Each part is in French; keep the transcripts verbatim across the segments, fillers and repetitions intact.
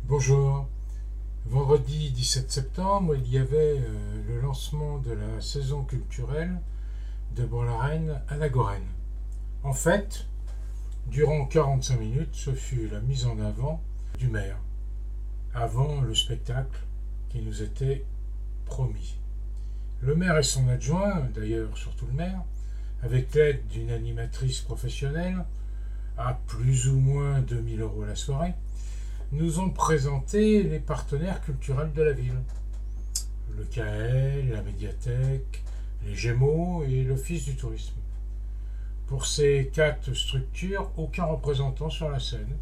Bonjour. Vendredi dix-sept septembre, il y avait euh, le lancement de la saison culturelle de Bourg-la-Reine à la Gorrène. En fait, durant quarante-cinq minutes, ce fut la mise en avant du maire, avant le spectacle qui nous était promis. Le maire et son adjoint, d'ailleurs surtout le maire, avec l'aide d'une animatrice professionnelle, à plus ou moins deux mille euros la soirée, nous ont présenté les partenaires culturels de la ville. Le K L, la médiathèque, les Gémeaux et l'Office du tourisme. Pour ces quatre structures, aucun représentant sur la scène.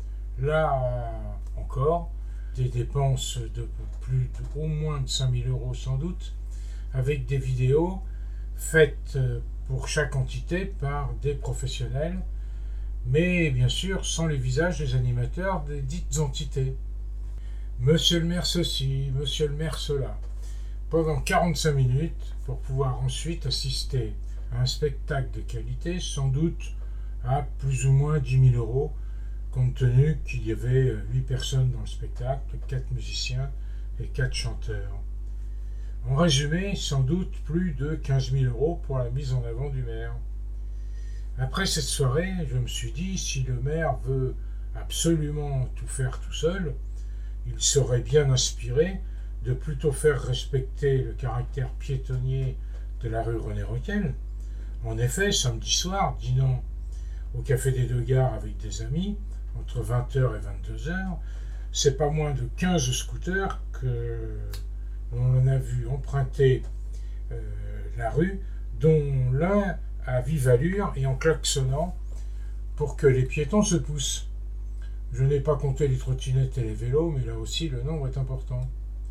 Là encore, des dépenses de plus de, au moins de cinq mille euros sans doute, avec des vidéos faites pour chaque entité par des professionnels, mais bien sûr sans les visages des animateurs des dites entités. Monsieur le maire ceci, monsieur le maire cela, pendant quarante-cinq minutes, pour pouvoir ensuite assister à un spectacle de qualité, sans doute à plus ou moins dix mille euros, compte tenu qu'il y avait huit personnes dans le spectacle, quatre musiciens et quatre chanteurs. En résumé, sans doute plus de quinze mille euros pour la mise en avant du maire. Après cette soirée, je me suis dit, si le maire veut absolument tout faire tout seul, il serait bien inspiré de plutôt faire respecter le caractère piétonnier de la rue René-Roquel. En effet, samedi soir, dînant au Café des Deux Gares avec des amis, entre vingt heures et vingt-deux heures, c'est pas moins de quinze scooters que l'on a vu emprunter euh, la rue, dont l'un à vive allure et en klaxonnant pour que les piétons se poussent. Je n'ai pas compté les trottinettes et les vélos, mais là aussi le nombre est important.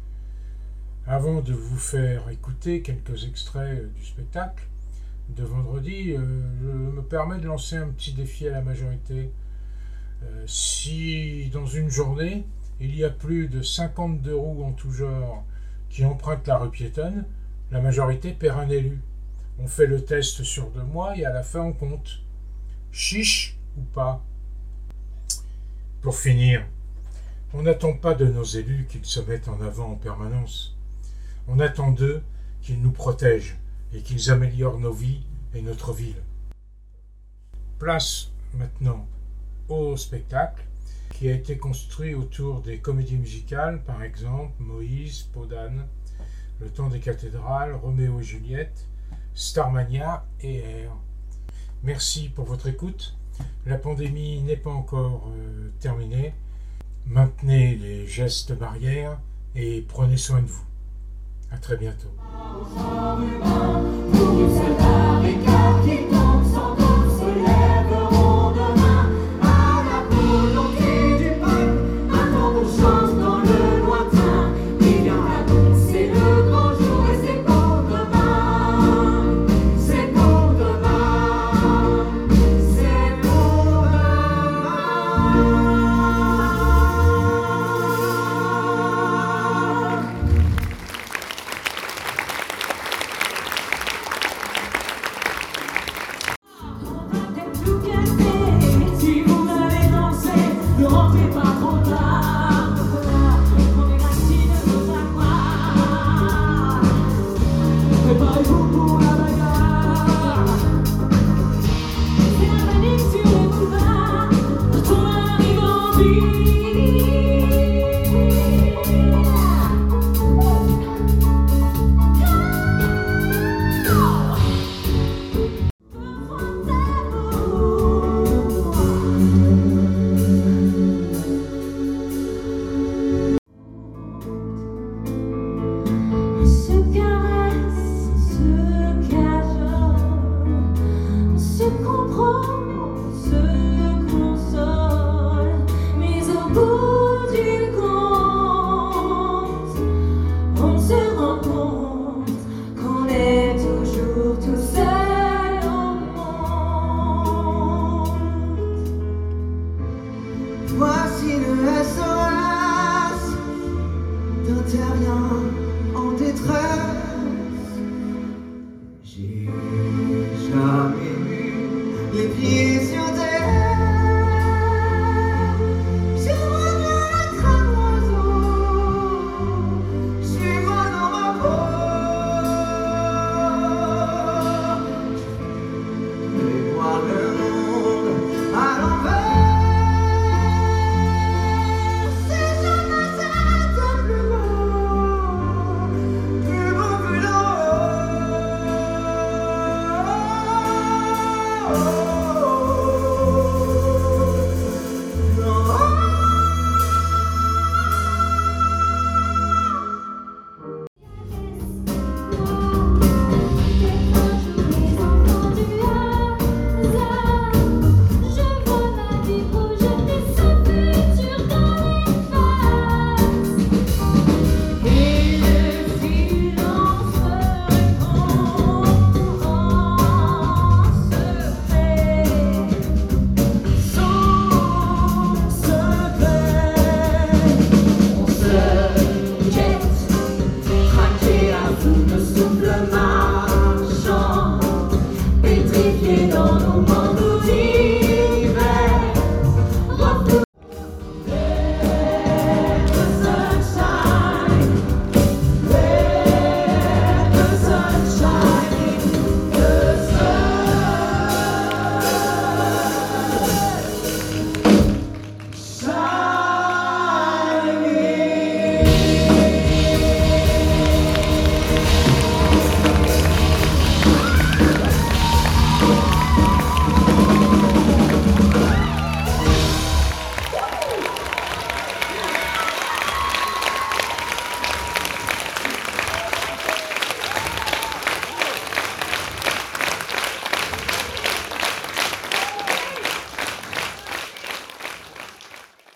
Avant de vous faire écouter quelques extraits du spectacle de vendredi, euh, je me permets de lancer un petit défi à la majorité. Euh, si dans une journée, il y a plus de cinquante-deux roues en tout genre qui empruntent la rue piétonne, la majorité perd un élu. On fait le test sur deux mois et à la fin on compte. Chiche ou pas? Pour finir, on n'attend pas de nos élus qu'ils se mettent en avant en permanence. On attend d'eux qu'ils nous protègent et qu'ils améliorent nos vies et notre ville. Place maintenant au spectacle qui a été construit autour des comédies musicales, par exemple Moïse, Podane, Le Temps des cathédrales, Roméo et Juliette, Starmania et Air. Merci pour votre écoute. La pandémie n'est pas encore euh, terminée. Maintenez les gestes barrières et prenez soin de vous. À très bientôt.